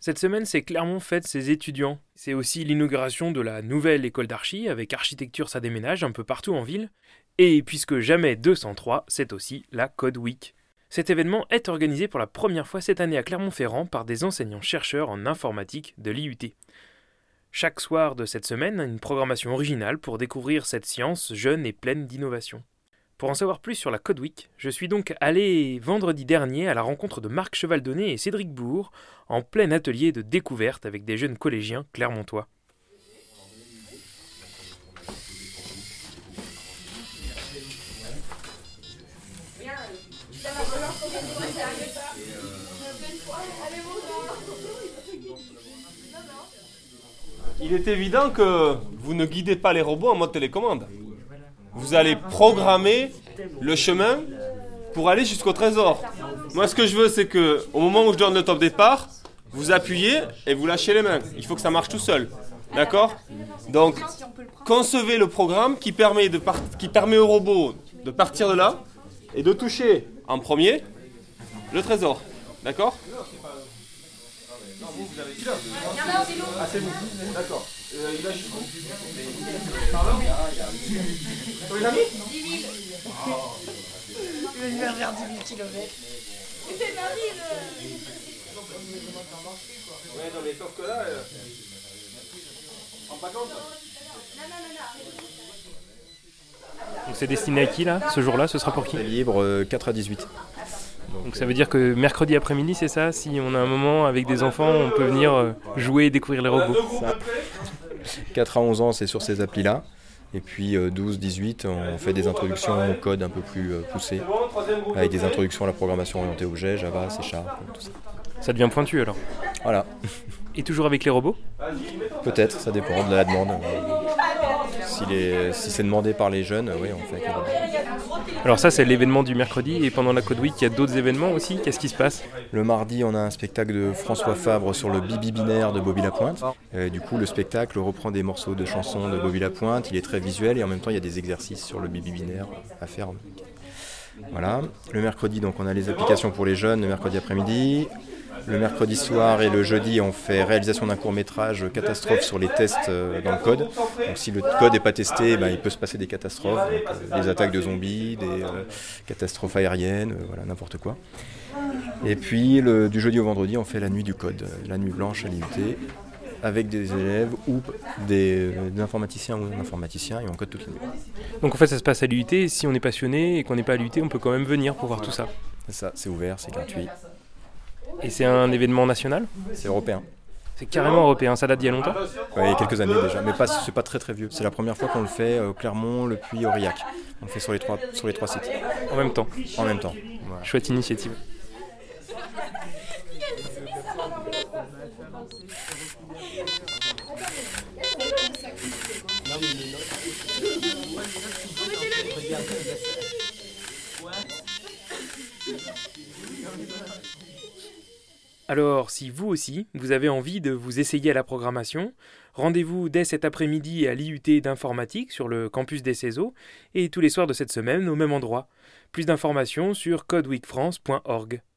Cette semaine, c'est Clermont fête ses étudiants. C'est aussi l'inauguration de la nouvelle école d'archi, avec Architecture ça déménage un peu partout en ville. Et puisque jamais 203, c'est aussi la Code Week. Cet événement est organisé pour la première fois cette année à Clermont-Ferrand par des enseignants-chercheurs en informatique de l'IUT. Chaque soir de cette semaine, une programmation originale pour découvrir cette science jeune et pleine d'innovation. Pour en savoir plus sur la Code Week, je suis donc allé vendredi dernier à la rencontre de Marc Chevaldonnet et Cédric Bourg, en plein atelier de découverte avec des jeunes collégiens clermontois. Il est évident que vous ne guidez pas les robots en mode télécommande. Vous allez programmer le chemin pour aller jusqu'au trésor. Moi, ce que je veux, c'est que au moment où je donne le top départ, vous appuyez et vous lâchez les mains. Il faut que ça marche tout seul. D'accord ? Donc, concevez le programme qui permet au robot de partir de là et de toucher en premier le trésor. D'accord ? Ah, c'est vous. D'accord. Il va jusqu'où ? Il a mis 10 000. Il va faire 10 000 kilomètres. C'est ma ville. Ouais, non, mais sauf que là, en pas compte. Donc c'est destiné à qui là, ce jour-là, ce sera pour qui ? C'est libre 4 à 18. Donc ça veut dire que mercredi après-midi, c'est ça ? Si on a un moment avec des enfants, on peut venir jouer et découvrir les robots. Ça. 4 à 11 ans, c'est sur ces applis-là. Et puis 12-18, on fait des introductions au code un peu plus poussées, avec des introductions à la programmation orientée objet, Java, C#, tout ça. Ça devient pointu alors. Voilà. Et toujours avec les robots ? Peut-être, ça dépend de la demande. Si c'est demandé par les jeunes, oui, on fait avec les robots. Alors ça, c'est l'événement du mercredi, et pendant la Code Week, il y a d'autres événements aussi. Qu'est-ce qui se passe ? Le mardi, on a un spectacle de François Fabre sur le bibi binaire de Bobby Lapointe. Du coup, le spectacle reprend des morceaux de chansons de Bobby Lapointe. Il est très visuel et en même temps, il y a des exercices sur le bibi binaire à faire. Voilà. Le mercredi, donc, on a les applications pour les jeunes le mercredi après-midi. Le mercredi soir et le jeudi, on fait réalisation d'un court-métrage catastrophe sur les tests dans le code. Donc, si le code n'est pas testé, il peut se passer des catastrophes, donc, des attaques de zombies, des catastrophes aériennes, voilà, n'importe quoi. Et puis, du jeudi au vendredi, on fait la nuit du code, la nuit blanche à l'IUT, avec des élèves ou des informaticiens ou informaticiens, et on code toute la nuit. Donc en fait, ça se passe à l'IUT, et si on est passionné et qu'on n'est pas à l'IUT, on peut quand même venir pour voir tout ça. C'est ça, c'est ouvert, c'est gratuit. Et c'est un événement national ? C'est européen. C'est carrément européen, ça date d'il y a longtemps ? Oui, il y a quelques années déjà, mais c'est pas très très vieux. C'est la première fois qu'on le fait au Clermont, Le Puy, Aurillac. On le fait sur les trois sites. En même temps. En même temps. Voilà. Chouette initiative. Alors, si vous aussi, vous avez envie de vous essayer à la programmation, rendez-vous dès cet après-midi à l'IUT d'informatique sur le campus des CESO et tous les soirs de cette semaine au même endroit. Plus d'informations sur codeweekfrance.org.